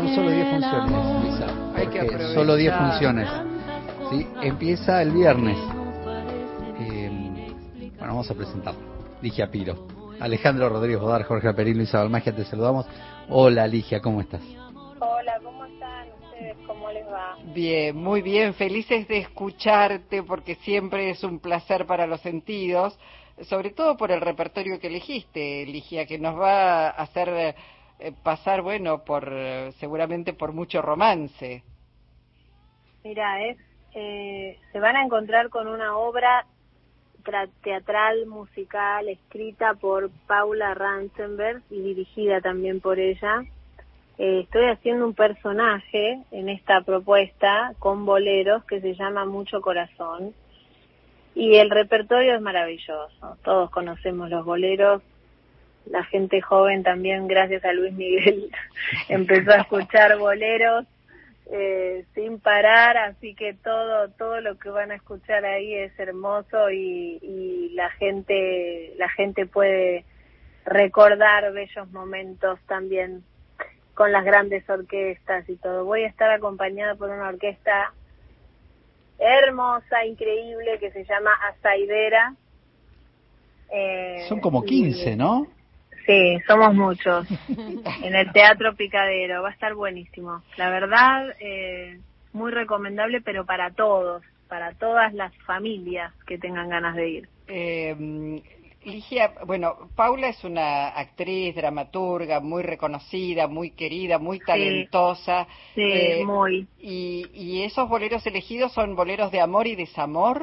solo 10 funciones, Luisa. Hay que aprovechar. Solo 10 funciones. ¿Sí? Empieza el viernes. Bueno, vamos a presentarlo. Ligia Piro, Alejandro Rodríguez Bodar, Jorge Alperín, Luisa Balmagia, te saludamos. Hola Ligia, ¿cómo estás? Hola, ¿cómo están ustedes? ¿Cómo les va? Bien, muy bien, felices de escucharte porque siempre es un placer para los sentidos, sobre todo por el repertorio que elegiste, Ligia, que nos va a hacer pasar, bueno, seguramente por mucho romance. Mira, se van a encontrar con una obra teatral, musical, escrita por Paula Ranzenberg y dirigida también por ella. Estoy haciendo un personaje en esta propuesta con boleros que se llama Mucho Corazón y el repertorio es maravilloso. Todos conocemos los boleros, la gente joven también, gracias a Luis Miguel, empezó a escuchar boleros sin parar, así que todo lo que van a escuchar ahí es hermoso y la gente puede recordar bellos momentos también con las grandes orquestas y todo. Voy a estar acompañada por una orquesta hermosa, increíble, que se llama Asaidera. Son como 15, ¿no? Sí, somos muchos. En el Teatro Picadero. Va a estar buenísimo. La verdad, muy recomendable, pero para todos, para todas las familias que tengan ganas de ir. Ligia, bueno, Paula es una actriz, dramaturga, muy reconocida, muy querida, muy talentosa. Sí, muy. ¿Y esos boleros elegidos son boleros de amor y desamor?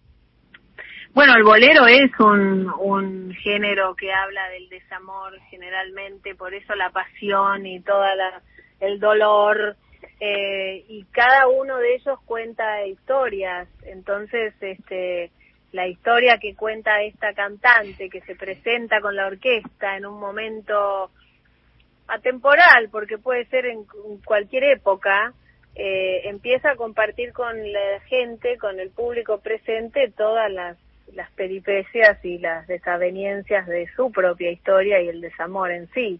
Bueno, el bolero es un género que habla del desamor generalmente, por eso la pasión y el dolor, y cada uno de ellos cuenta historias. Entonces, la historia que cuenta esta cantante que se presenta con la orquesta en un momento atemporal, porque puede ser en cualquier época, empieza a compartir con la gente, con el público presente, todas las peripecias y las desavenencias de su propia historia y el desamor en sí.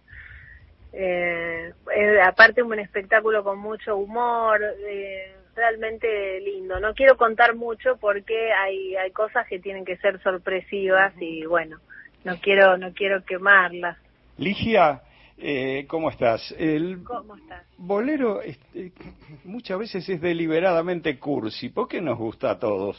Aparte un espectáculo con mucho humor, realmente lindo. No quiero contar mucho porque hay cosas que tienen que ser sorpresivas y bueno, no quiero quemarlas. Ligia, ¿cómo estás? ¿Cómo estás? Bolero muchas veces es deliberadamente cursi. ¿Por qué nos gusta a todos?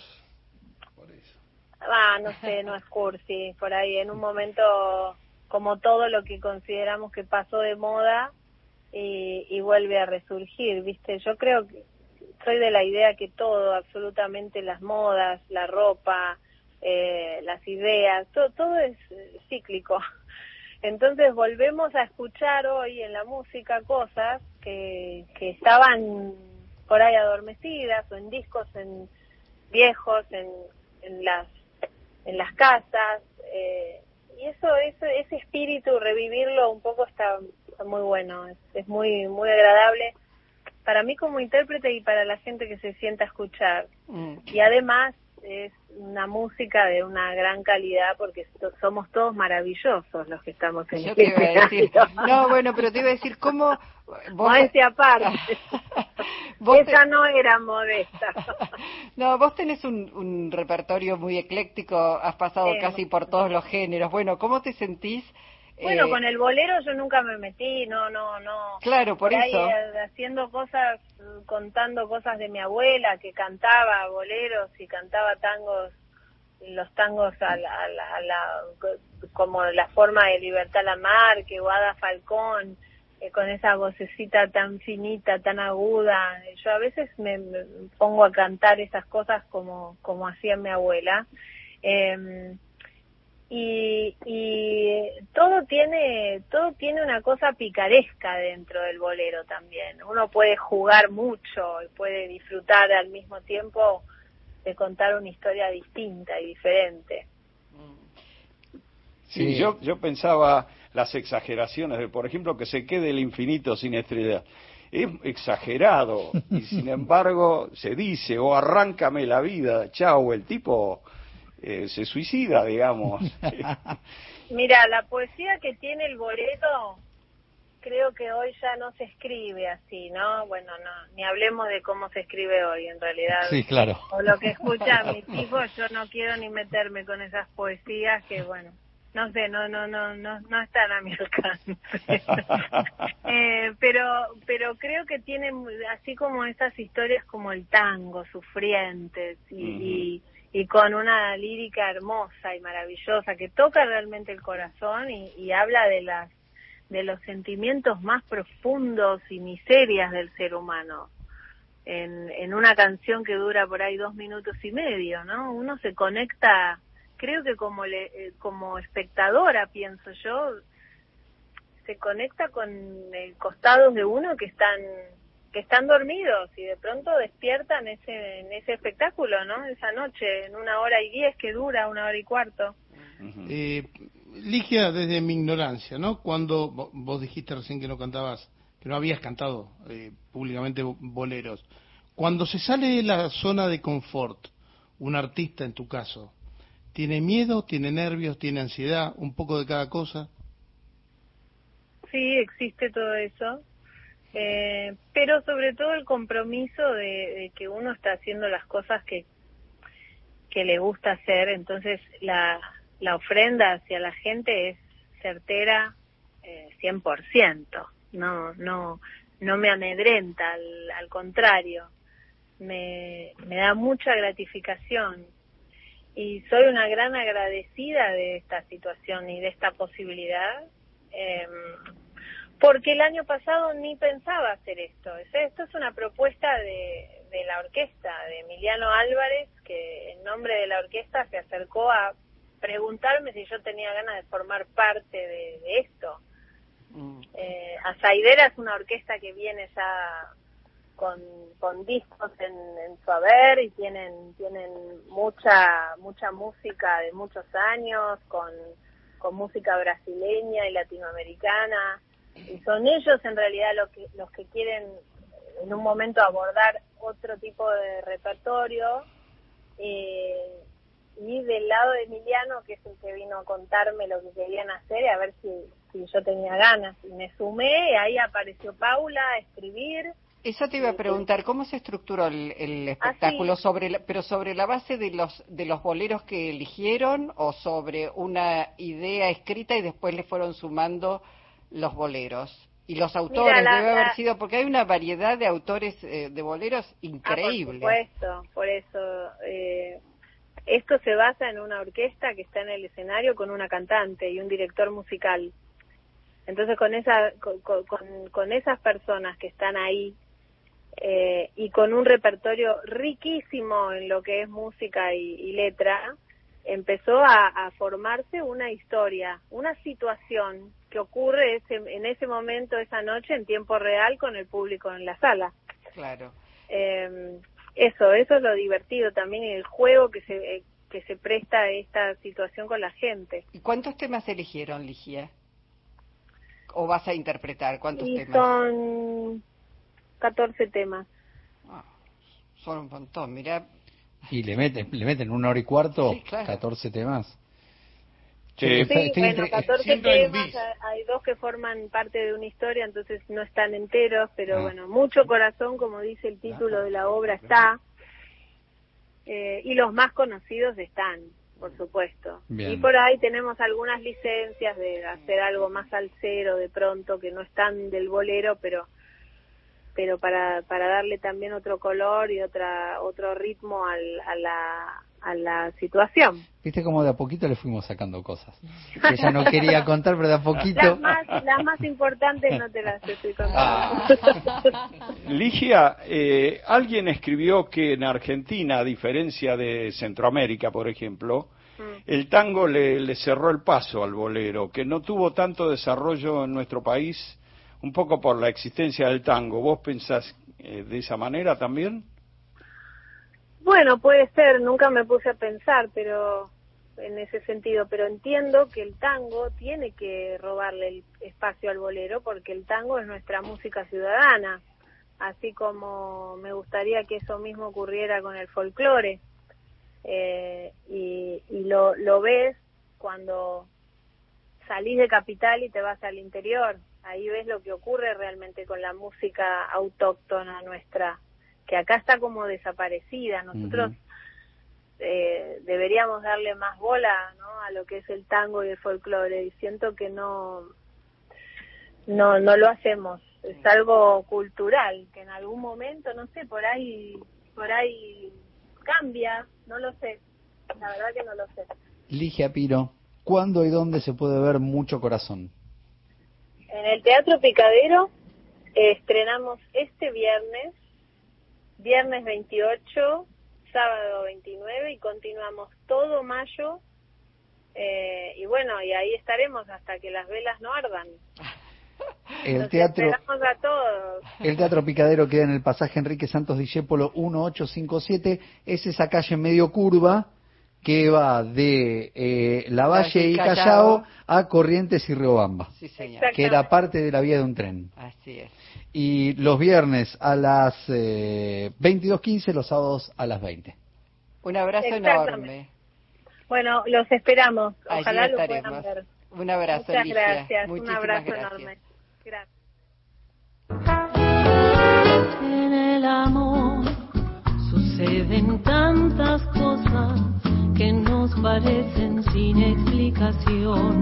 No sé, no es cursi. Por ahí en un momento, como todo lo que consideramos que pasó de moda y vuelve a resurgir, ¿viste? Yo creo que soy de la idea que todo, absolutamente las modas, la ropa, las ideas, todo es cíclico. Entonces volvemos a escuchar hoy en la música cosas que estaban por ahí adormecidas o en discos viejos, en las casas, y ese espíritu, revivirlo un poco está muy bueno, es muy muy agradable para mí como intérprete y para la gente que se sienta a escuchar. Y además es una música de una gran calidad porque somos todos maravillosos los que estamos en Yo te iba a decir, no, bueno, pero te iba a decir, ¿cómo? Modestia aparte. Esa no era modesta. No, vos tenés un repertorio muy ecléctico, has pasado casi por todos los géneros. Bueno, ¿cómo te sentís? Bueno, con el bolero yo nunca me metí, no. Claro, por ahí, eso. Haciendo cosas, contando cosas de mi abuela que cantaba boleros y cantaba tangos, los tangos como la forma de Libertad Lamarque, Guada Falcón, con esa vocecita tan finita, tan aguda. Yo a veces me pongo a cantar esas cosas como hacía mi abuela. Y todo tiene una cosa picaresca dentro del bolero también. Uno puede jugar mucho y puede disfrutar al mismo tiempo de contar una historia distinta y diferente. Sí, yo pensaba las exageraciones de, por ejemplo, que se quede el infinito sin estrellas. Es exagerado y sin embargo se dice, o arráncame la vida, chau, el tipo se suicida, digamos. Mira, la poesía que tiene el bolero creo que hoy ya no se escribe así, ¿no? Bueno, no, ni hablemos de cómo se escribe hoy, en realidad. Sí, claro. O lo que escuchan mis hijos, yo no quiero ni meterme con esas poesías que, bueno, no sé, no están a mi alcance. Pero creo que tienen, así como esas historias como el tango, sufrientes y con una lírica hermosa y maravillosa que toca realmente el corazón y habla de los sentimientos más profundos y miserias del ser humano. En una canción que dura por ahí 2 minutos y medio, ¿no? Uno se conecta, creo que como espectadora, pienso yo, se conecta con costados de uno que están dormidos y de pronto despiertan en ese espectáculo, ¿no? Esa noche, en 1 hora y 10 que dura, 1 hora y cuarto. Ligia, desde mi ignorancia, ¿no? Cuando vos dijiste recién que no cantabas, que no habías cantado públicamente boleros, cuando se sale de la zona de confort, un artista en tu caso, ¿tiene miedo, tiene nervios, tiene ansiedad, un poco de cada cosa? Sí, existe todo eso, pero sobre todo el compromiso de que uno está haciendo las cosas que le gusta hacer, entonces la ofrenda hacia la gente es certera 100%, no me amedrenta, al contrario, me da mucha gratificación y soy una gran agradecida de esta situación y de esta posibilidad, porque el año pasado ni pensaba hacer esto. Esto es una propuesta de la orquesta, de Emiliano Álvarez, que en nombre de la orquesta se acercó a preguntarme si yo tenía ganas de formar parte de esto. Azaidera es una orquesta que viene ya con discos en su haber y tienen mucha música de muchos años, con música brasileña y latinoamericana, y son ellos en realidad los que quieren en un momento abordar otro tipo de repertorio, y del lado de Emiliano, que es el que vino a contarme lo que querían hacer, a ver si yo tenía ganas, y me sumé, y ahí apareció Paula a escribir. Eso te iba a preguntar, ¿cómo se estructuró el espectáculo? ¿Pero sobre la base de los boleros que eligieron o sobre una idea escrita y después le fueron sumando los boleros? Y los autores, debe haber sido, porque hay una variedad de autores de boleros increíble. Por supuesto, por eso. Esto se basa en una orquesta que está en el escenario con una cantante y un director musical. Entonces con esas personas que están ahí, y con un repertorio riquísimo en lo que es música y letra, empezó a formarse una historia, una situación que ocurre en ese momento, esa noche, en tiempo real con el público en la sala. Claro. Eso es lo divertido también, el juego que se presta a esta situación con la gente. ¿Y cuántos temas eligieron, Ligia? ¿O vas a interpretar? ¿Cuántos temas? Son 14 temas. Son un montón, mirá. Y le meten 1 hora y cuarto, sí, claro. 14 temas. Sí, bueno, 14 temas, hay 2 que forman parte de una historia, entonces no están enteros, pero bueno, mucho corazón, como dice el título de la obra, está, y los más conocidos están, por supuesto. Bien. Y por ahí tenemos algunas licencias de hacer algo más salsero de pronto, que no están del bolero, pero para darle también otro color y otro ritmo a la situación. Viste cómo de a poquito le fuimos sacando cosas que ella no quería contar, pero de a poquito. Las más importantes no te las estoy contando. Ligia, alguien escribió que en Argentina, a diferencia de Centroamérica, por ejemplo, el tango le cerró el paso al bolero, que no tuvo tanto desarrollo en nuestro país, un poco por la existencia del tango. ¿Vos pensás de esa manera también? Bueno, puede ser, nunca me puse a pensar, pero en ese sentido, pero entiendo que el tango tiene que robarle el espacio al bolero, porque el tango es nuestra música ciudadana, así como me gustaría que eso mismo ocurriera con el folclore, y lo ves cuando salís de Capital y te vas al interior. Ahí ves lo que ocurre realmente con la música autóctona nuestra, que acá está como desaparecida. Nosotros deberíamos darle más bola, ¿no?, a lo que es el tango y el folclore, y siento que no lo hacemos. Es algo cultural que en algún momento, no sé, por ahí cambia, no lo sé, la verdad que no lo sé. Ligia Piro, ¿cuándo y dónde se puede ver Mucho Corazón? En el Teatro Picadero estrenamos este viernes 28, sábado 29, y continuamos todo mayo, y bueno, y ahí estaremos hasta que las velas no ardan. El teatro, esperamos a todos. El Teatro Picadero queda en el pasaje Enrique Santos Discépolo 1857, es esa calle medio curva que va de Lavalle y Callao a Corrientes y Riobamba, Sí, señor. que era parte de la vía de un tren. Así es. Y los viernes a las 22:15, los sábados a las 20. Un abrazo enorme. Bueno, los esperamos. Allí Ojalá lo estaremos. puedan ver. Un abrazo, Muchas Ligia. gracias. Un Muchísimas abrazo gracias. enorme. Gracias. En el amor suceden tantas cosas que nos parecen sin explicación.